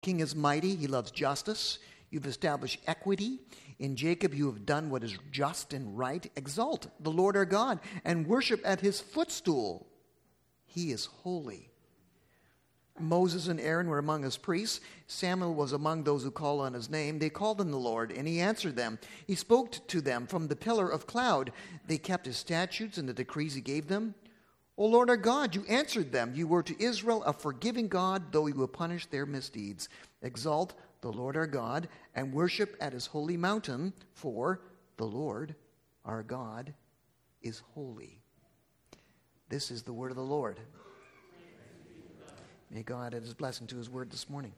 King is mighty. He loves justice. You've established equity. In Jacob you have done what is just and right. Exalt the Lord our God and worship at his footstool. He is holy. Moses and Aaron were among his priests. Samuel was among those who called on his name. They called on the Lord, and he answered them. He spoke to them from the pillar of cloud. They kept his statutes and the decrees he gave them. O Lord our God, you answered them. You were to Israel a forgiving God, though he will punish their misdeeds. Exalt the Lord our God and worship at his holy mountain, for the Lord our God is holy. This is the word of the Lord. May God add his blessing to his word this morning.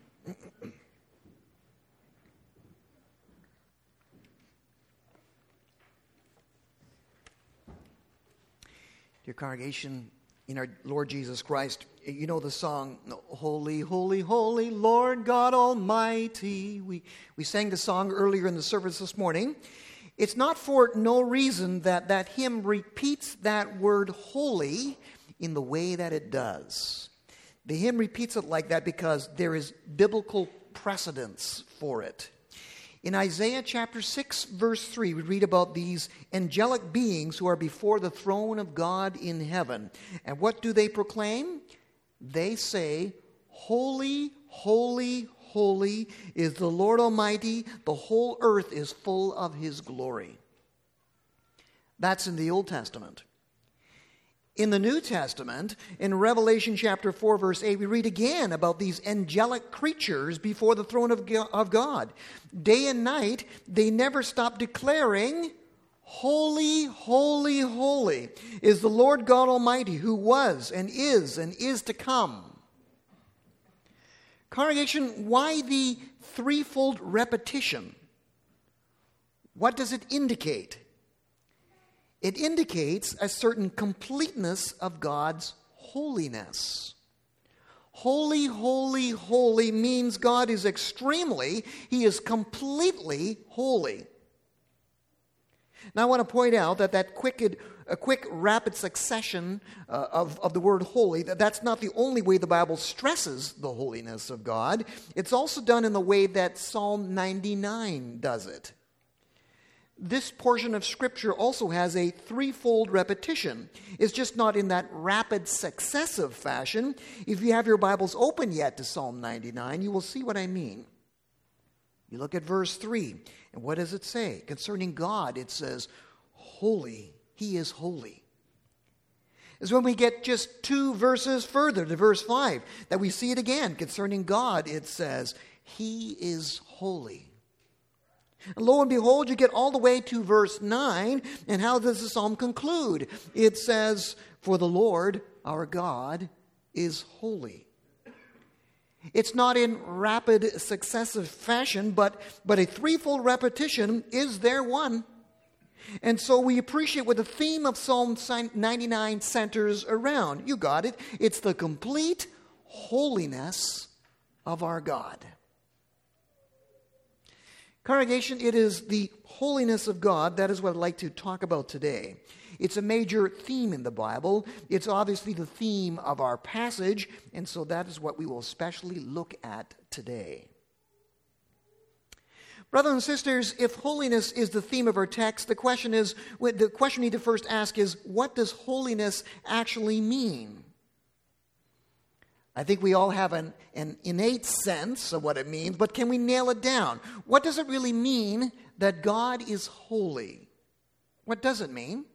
Dear congregation, in our Lord Jesus Christ, you know the song, Holy, Holy, Holy, Lord God Almighty. We sang the song earlier in the service this morning. It's not for no reason that hymn repeats that word holy in the way that it does. The hymn repeats it like that because there is biblical precedence for it. In Isaiah chapter 6, verse 3, we read about these angelic beings who are before the throne of God in heaven. And what do they proclaim? They say, Holy, holy, holy is the Lord Almighty. The whole earth is full of his glory. That's in the Old Testament. In the New Testament, in Revelation chapter 4, verse 8, we read again about these angelic creatures before the throne of God. Day and night, they never stop declaring, Holy, holy, holy is the Lord God Almighty, who was and is to come. Congregation, why the threefold repetition? What does it indicate? It indicates a certain completeness of God's holiness. Holy, holy, holy means God is he is completely holy. Now I want to point out that a quick rapid succession of the word holy, that's not the only way the Bible stresses the holiness of God. It's also done in the way that Psalm 99 does it. This portion of Scripture also has a threefold repetition. It's just not in that rapid successive fashion. If you have your Bibles open yet to Psalm 99, you will see what I mean. You look at verse 3, and what does it say? Concerning God, it says, Holy, he is holy. It's when we get just 2 verses further to verse 5 that we see it again. Concerning God, it says, he is holy. And lo and behold, you get all the way to verse 9, and how does the psalm conclude? It says, For the Lord our God is holy. It's not in rapid successive fashion, but a threefold repetition is there one. And so we appreciate what the theme of Psalm 99 centers around. You got it. It's the complete holiness of our God. Congregation, it is the holiness of God. That is what I'd like to talk about today. It's a major theme in the Bible. It's obviously the theme of our passage, and so that is what we will especially look at today. Brothers and sisters, if holiness is the theme of our text, the question we need to first ask is, what does holiness actually mean? I think we all have an innate sense of what it means, but can we nail it down? What does it really mean that God is holy? What does it mean?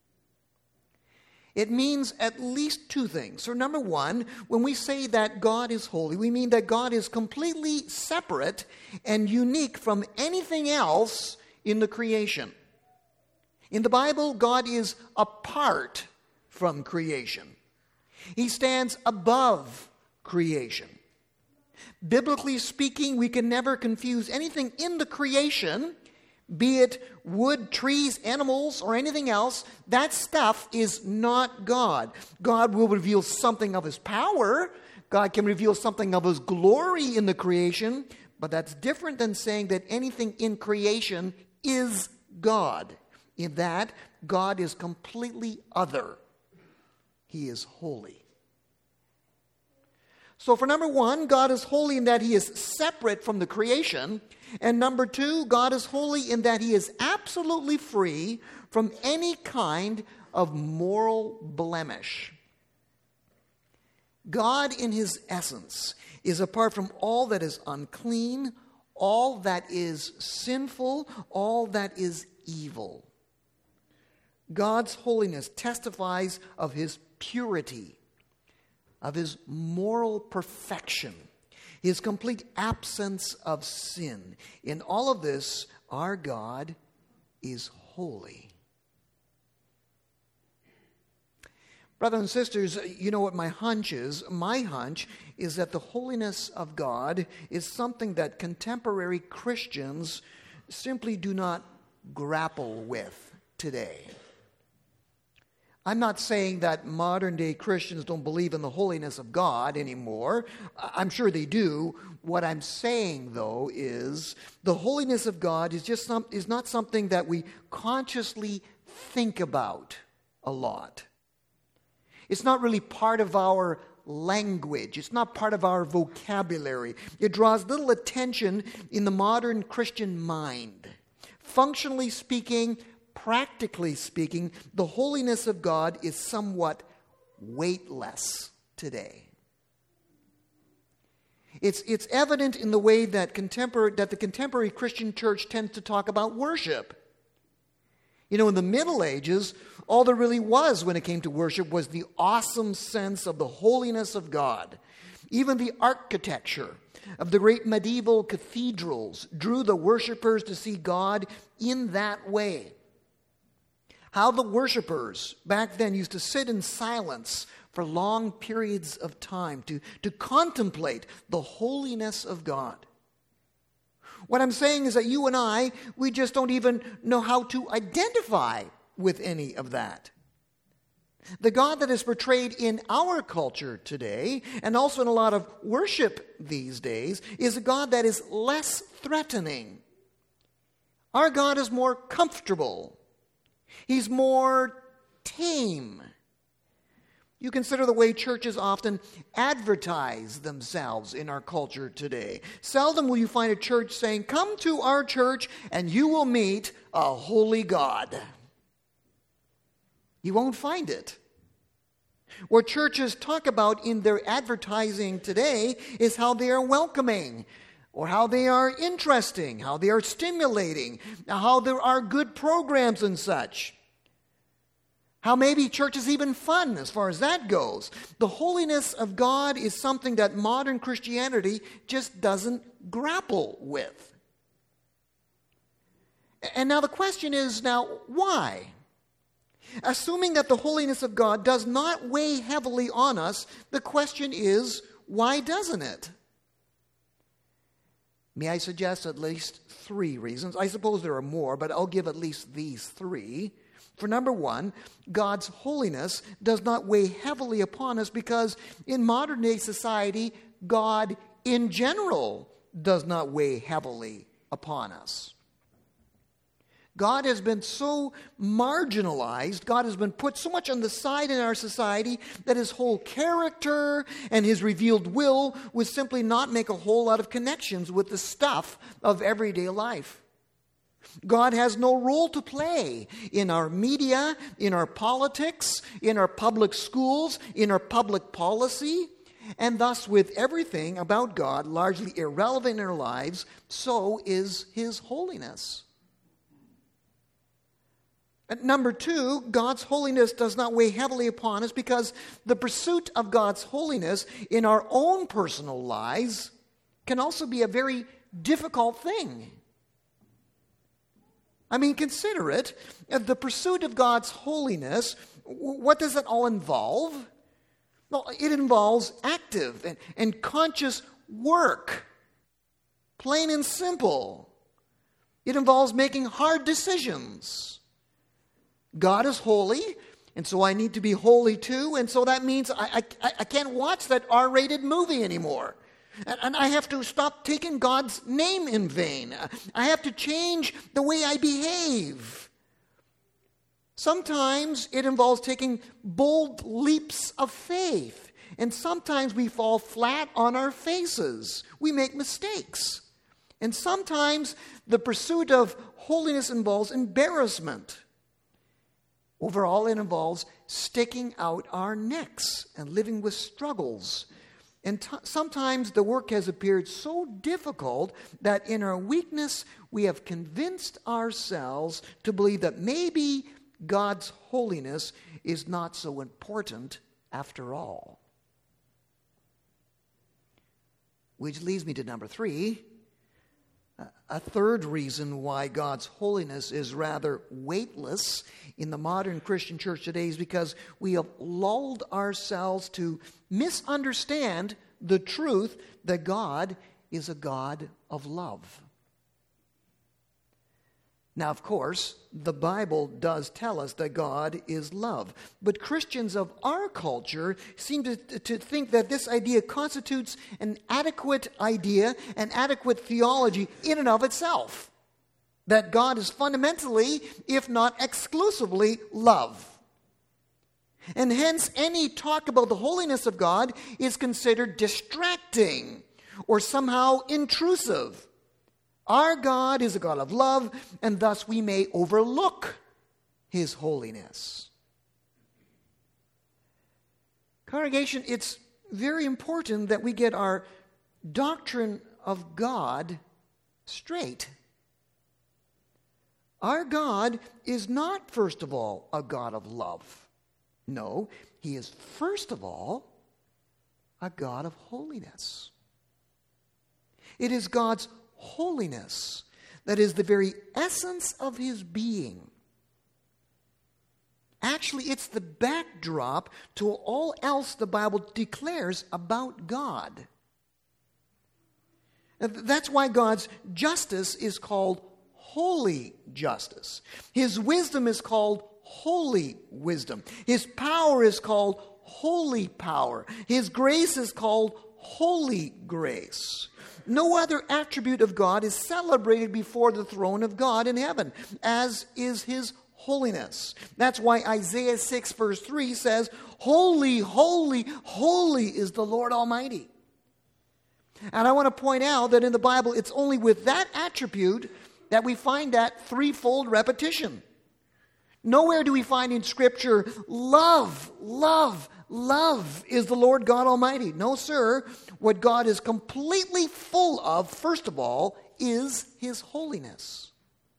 It means at least 2 things. So number 1, when we say that God is holy, we mean that God is completely separate and unique from anything else in the creation. In the Bible, God is apart from creation. He stands above creation. Biblically speaking, we can never confuse anything in the creation, be it wood, trees, animals, or anything else. That stuff is not God. God will reveal something of his power. God can reveal something of his glory in the creation, but that's different than saying that anything in creation is God. In that, God is completely other. He is holy. So for number one, God is holy in that he is separate from the creation. And number two, God is holy in that he is absolutely free from any kind of moral blemish. God in his essence is apart from all that is unclean, all that is sinful, all that is evil. God's holiness testifies of his purity, of his moral perfection, his complete absence of sin. In all of this, our God is holy. Brothers and sisters, you know what my hunch is? My hunch is that the holiness of God is something that contemporary Christians simply do not grapple with today. I'm not saying that modern-day Christians don't believe in the holiness of God anymore. I'm sure they do. What I'm saying, though, is the holiness of God is not something that we consciously think about a lot. It's not really part of our language. It's not part of our vocabulary. It draws little attention in the modern Christian mind. Functionally speaking, practically speaking, the holiness of God is somewhat weightless today. It's evident in the way that the contemporary Christian church tends to talk about worship. You know, in the Middle Ages, all there really was when it came to worship was the awesome sense of the holiness of God. Even the architecture of the great medieval cathedrals drew the worshipers to see God in that way. How the worshipers back then used to sit in silence for long periods of time to contemplate the holiness of God. What I'm saying is that you and I, we just don't even know how to identify with any of that. The God that is portrayed in our culture today, and also in a lot of worship these days, is a God that is less threatening. Our God is more comfortable. He's more tame. You consider the way churches often advertise themselves in our culture today. Seldom will you find a church saying, "Come to our church and you will meet a holy God." You won't find it. What churches talk about in their advertising today is how they are welcoming, or how they are interesting, how they are stimulating, how there are good programs and such. How maybe church is even fun as far as that goes. The holiness of God is something that modern Christianity just doesn't grapple with. And now the question is, why? Assuming that the holiness of God does not weigh heavily on us, the question is, why doesn't it? May I suggest at least 3 reasons? I suppose there are more, but I'll give at least these 3. For number one, God's holiness does not weigh heavily upon us because in modern day society, God in general does not weigh heavily upon us. God has been so marginalized, God has been put so much on the side in our society that his whole character and his revealed will would simply not make a whole lot of connections with the stuff of everyday life. God has no role to play in our media, in our politics, in our public schools, in our public policy, and thus with everything about God largely irrelevant in our lives, so is his holiness. And number 2, God's holiness does not weigh heavily upon us because the pursuit of God's holiness in our own personal lives can also be a very difficult thing. I mean, consider it. The pursuit of God's holiness, what does it all involve? Well, it involves active and conscious work. Plain and simple. It involves making hard decisions. God is holy, and so I need to be holy too, and so that means I can't watch that R-rated movie anymore. And I have to stop taking God's name in vain. I have to change the way I behave. Sometimes it involves taking bold leaps of faith And sometimes we fall flat on our faces. We make mistakes. And sometimes the pursuit of holiness involves embarrassment. Overall, it involves sticking out our necks and living with struggles. And sometimes the work has appeared so difficult that in our weakness we have convinced ourselves to believe that maybe God's holiness is not so important after all. Which leads me to number 3. A third reason why God's holiness is rather weightless in the modern Christian church today is because we have lulled ourselves to misunderstand the truth that God is a God of love. Now, of course, the Bible does tell us that God is love. But Christians of our culture seem to think that this idea constitutes an adequate idea, an adequate theology in and of itself. That God is fundamentally, if not exclusively, love. And hence, any talk about the holiness of God is considered distracting or somehow intrusive. Our God is a God of love, and thus we may overlook His holiness. Congregation, it's very important that we get our doctrine of God straight. Our God is not, first of all, a God of love. No, He is, first of all, a God of holiness. It is God's holiness that is the very essence of His being. Actually, it's the backdrop to all else the Bible declares about God. That's why God's justice is called holy justice. His wisdom is called holy wisdom. His power is called holy power. His grace is called holy grace. No other attribute of God is celebrated before the throne of God in heaven, as is His holiness. That's why Isaiah 6 verse 3 says, "Holy, holy, holy is the Lord Almighty." And I want to point out that in the Bible, it's only with that attribute that we find that threefold repetition. Nowhere do we find in Scripture, love, love, love is the Lord God Almighty. No, sir. What God is completely full of, first of all, is His holiness.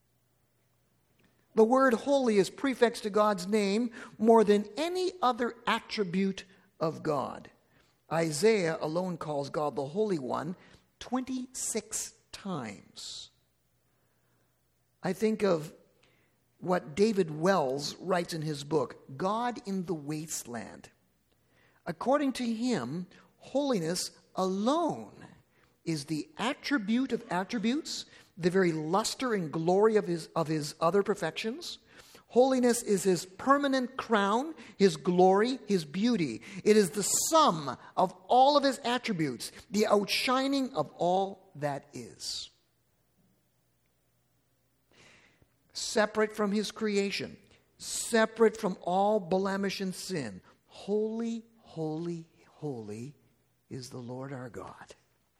The word holy is prefixed to God's name more than any other attribute of God. Isaiah alone calls God the Holy One 26 times. I think of what David Wells writes in his book, God in the Wasteland. According to him, holiness alone is the attribute of attributes, the very luster and glory of his other perfections. Holiness is His permanent crown, His glory, His beauty. It is the sum of all of His attributes, the outshining of all that is. Separate from His creation, separate from all blemish and sin, holy, holy, holy is the Lord our God.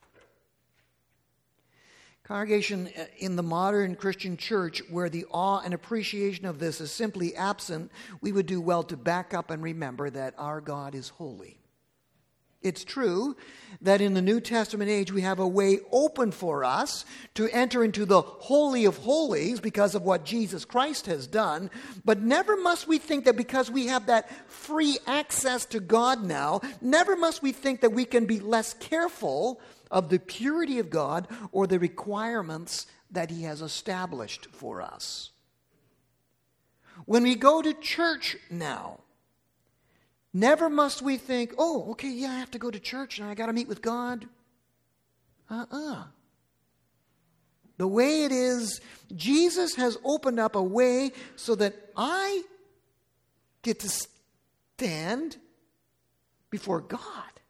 Congregation, in the modern Christian church, where the awe and appreciation of this is simply absent, we would do well to back up and remember that our God is holy. It's true that in the New Testament age we have a way open for us to enter into the Holy of Holies because of what Jesus Christ has done, but never must we think that because we have that free access to God now, never must we think that we can be less careful of the purity of God or the requirements that He has established for us. When we go to church now, never must we think, oh, okay, yeah, I have to go to church and I got to meet with God. The way it is, Jesus has opened up a way so that I get to stand before God.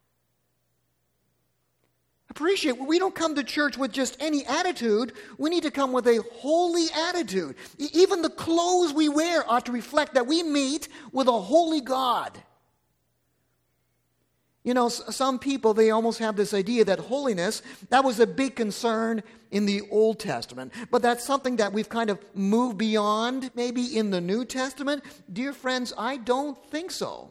Appreciate, we don't come to church with just any attitude. We need to come with a holy attitude. Even the clothes we wear ought to reflect that we meet with a holy God. You know, some people, they almost have this idea that holiness, that was a big concern in the Old Testament. But that's something that we've kind of moved beyond maybe in the New Testament. Dear friends, I don't think so.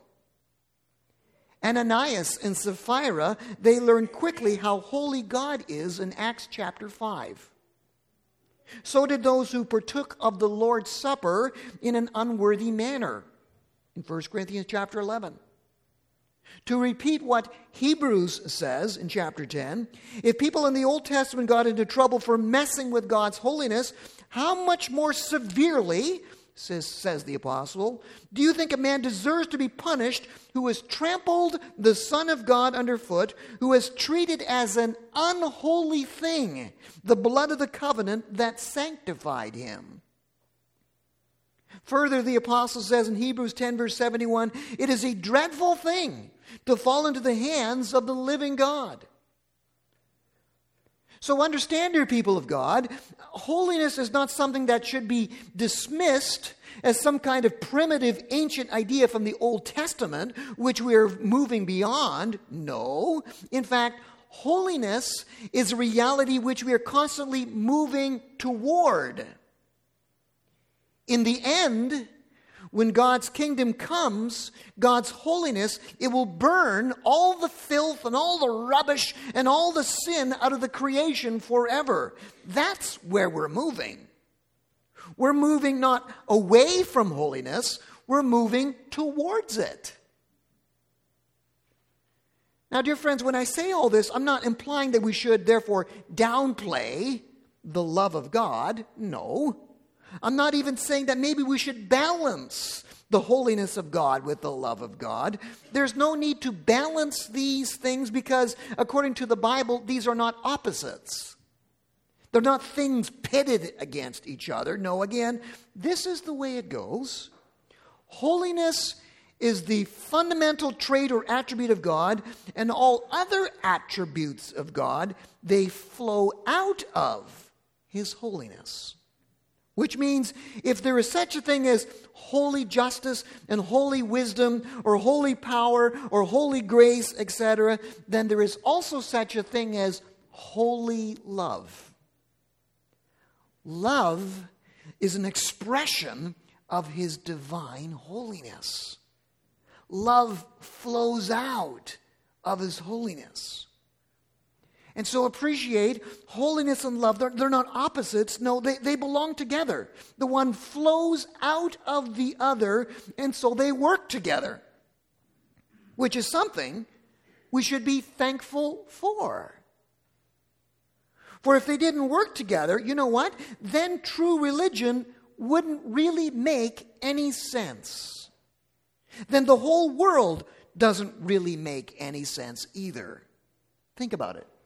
Ananias and Sapphira, they learned quickly how holy God is in Acts chapter 5. So did those who partook of the Lord's Supper in an unworthy manner in 1 Corinthians chapter 11. To repeat what Hebrews says in chapter 10, if people in the Old Testament got into trouble for messing with God's holiness, how much more severely, says the apostle, do you think a man deserves to be punished who has trampled the Son of God underfoot, who has treated as an unholy thing the blood of the covenant that sanctified him? Further, the apostle says in Hebrews 10 verse 71, it is a dreadful thing to fall into the hands of the living God. So understand, dear people of God, holiness is not something that should be dismissed as some kind of primitive ancient idea from the Old Testament, which we are moving beyond. No. In fact, holiness is a reality which we are constantly moving toward. In the end, when God's kingdom comes, God's holiness, it will burn all the filth and all the rubbish and all the sin out of the creation forever. That's where we're moving. We're moving not away from holiness, we're moving towards it. Now, dear friends, when I say all this, I'm not implying that we should therefore downplay the love of God. No. I'm not even saying that maybe we should balance the holiness of God with the love of God. There's no need to balance these things because, according to the Bible, these are not opposites. They're not things pitted against each other. No, again, this is the way it goes. Holiness is the fundamental trait or attribute of God, and all other attributes of God, they flow out of His holiness. Which means if there is such a thing as holy justice and holy wisdom or holy power or holy grace, etc., then there is also such a thing as holy love. Love is an expression of His divine holiness. Love flows out of His holiness. And so appreciate holiness and love. They're not opposites. No, they belong together. The one flows out of the other, and so they work together, which is something we should be thankful for. For if they didn't work together, you know what? Then true religion wouldn't really make any sense. Then the whole world doesn't really make any sense either. Think about it.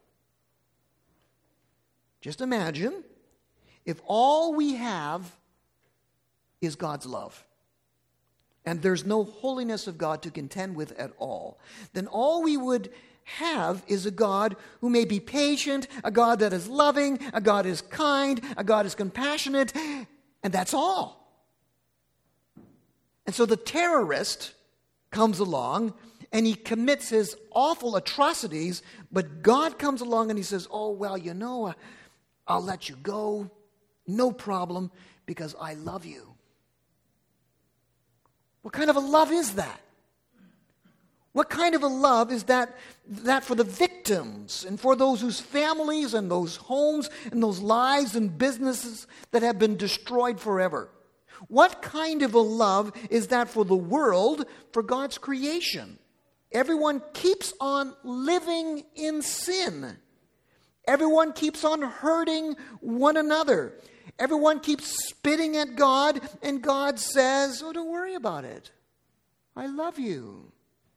Just imagine if all we have is God's love, and there's no holiness of God to contend with at all, then all we would have is a God who may be patient, a God that is loving, a God is kind, a God is compassionate, and that's all. And so the terrorist comes along and he commits his awful atrocities, but God comes along and He says, oh, well, you know, I'll let you go, no problem, because I love you. What kind of a love is that? What kind of a love is that for the victims and for those whose families and those homes and those lives and businesses that have been destroyed forever? What kind of a love is that for the world, for God's creation? Everyone keeps on living in sin. Everyone keeps on hurting one another. Everyone keeps spitting at God, and God says, oh, don't worry about it. I love you.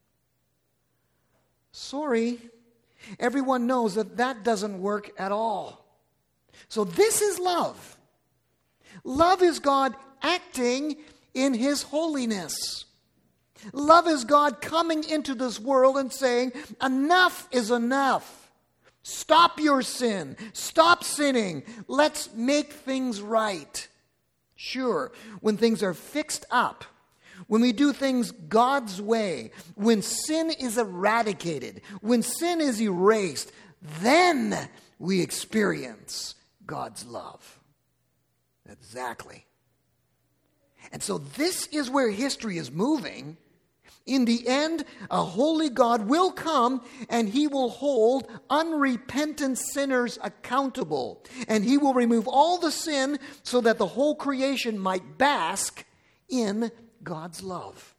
Sorry. Everyone knows that doesn't work at all. So this is love. Love is God acting in His holiness. Love is God coming into this world and saying, enough is enough. Stop your sin. Stop sinning. Let's make things right. Sure, when things are fixed up, when we do things God's way, when sin is eradicated, when sin is erased, then we experience God's love. Exactly. And so this is where history is moving. In the end, a holy God will come and he will hold unrepentant sinners accountable. And he will remove all the sin so that the whole creation might bask in God's love.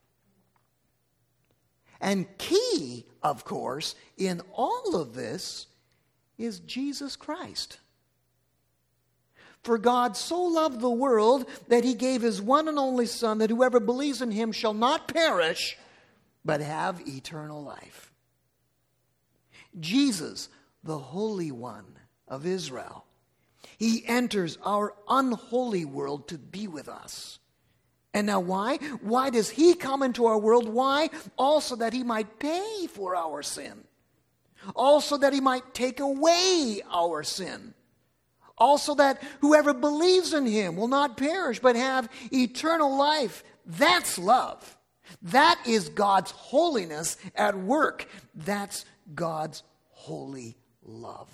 And key, of course, in all of this is Jesus Christ. For God so loved the world that he gave his one and only Son, that whoever believes in him shall not perish, but have eternal life. Jesus, the Holy One of Israel, he enters our unholy world to be with us. And now why? Why does he come into our world? Why? Also that he might pay for our sin. Also that he might take away our sin. Also that whoever believes in him will not perish but have eternal life. That's love. That is God's holiness at work. That's God's holy love.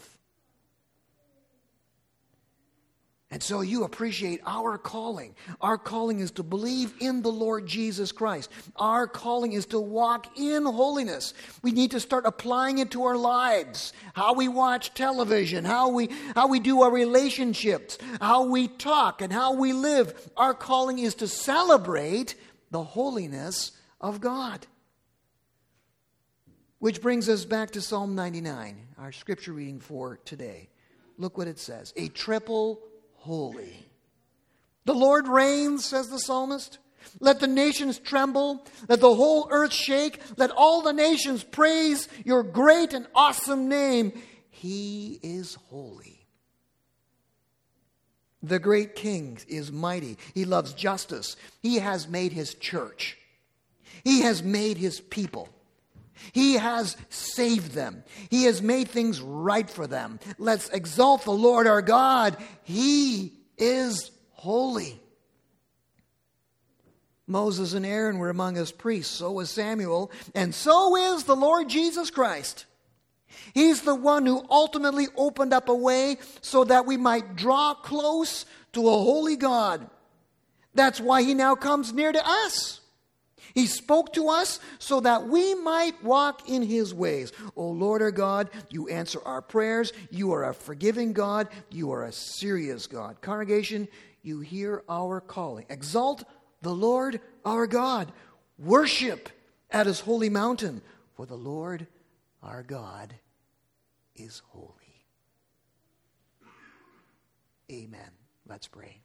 And so you appreciate our calling. Our calling is to believe in the Lord Jesus Christ. Our calling is to walk in holiness. We need to start applying it to our lives. How we watch television, how we do our relationships, how we talk, and how we live. Our calling is to celebrate the holiness of God. Which brings us back to Psalm 99, our scripture reading for today. Look what it says. A triple holy. The Lord reigns, says the psalmist. Let the nations tremble. Let the whole earth shake. Let all the nations praise your great and awesome name. He is holy. The great King is mighty. He loves justice. He has made his church. He has made his people. He has saved them. He has made things right for them. Let's exalt the Lord our God. He is holy. Moses and Aaron were among us priests. So was Samuel. And so is the Lord Jesus Christ. He's the one who ultimately opened up a way so that we might draw close to a holy God. That's why he now comes near to us. He spoke to us so that we might walk in his ways. O Lord our God, you answer our prayers. You are a forgiving God. You are a serious God. Congregation, you hear our calling. Exalt the Lord our God. Worship at his holy mountain. For the Lord our God is holy. Amen. Let's pray.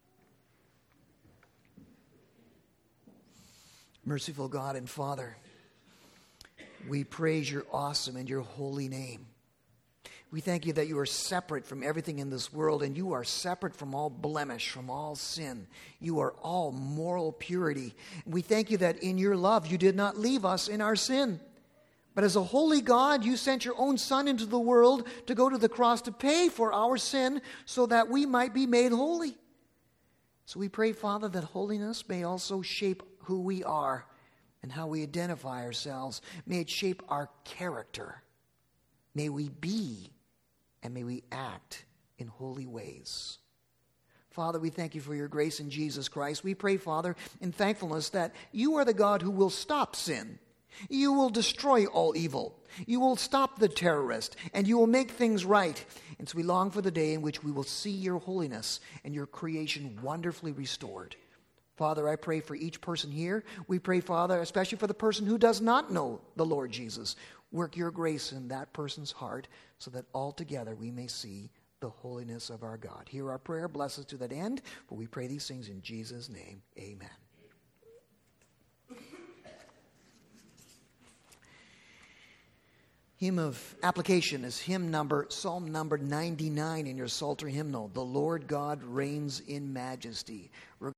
Merciful God and Father, we praise your awesome and your holy name. We thank you that you are separate from everything in this world, and you are separate from all blemish, from all sin. You are all moral purity. We thank you that in your love you did not leave us in our sin. But as a holy God, you sent your own Son into the world to go to the cross to pay for our sin so that we might be made holy. So we pray, Father, that holiness may also shape who we are and how we identify ourselves. May it shape our character. May we be and may we act in holy ways. Father, we thank you for your grace in Jesus Christ. We pray, Father, in thankfulness that you are the God who will stop sin. You will destroy all evil. You will stop the terrorist, and you will make things right. And so we long for the day in which we will see your holiness and your creation wonderfully restored. Father, I pray for each person here. We pray, Father, especially for the person who does not know the Lord Jesus. Work your grace in that person's heart so that altogether we may see the holiness of our God. Hear our prayer. Bless us to that end. For we pray these things in Jesus' name. Amen. Hymn of application is Psalm number 99 in your Psalter hymnal. The Lord God reigns in majesty.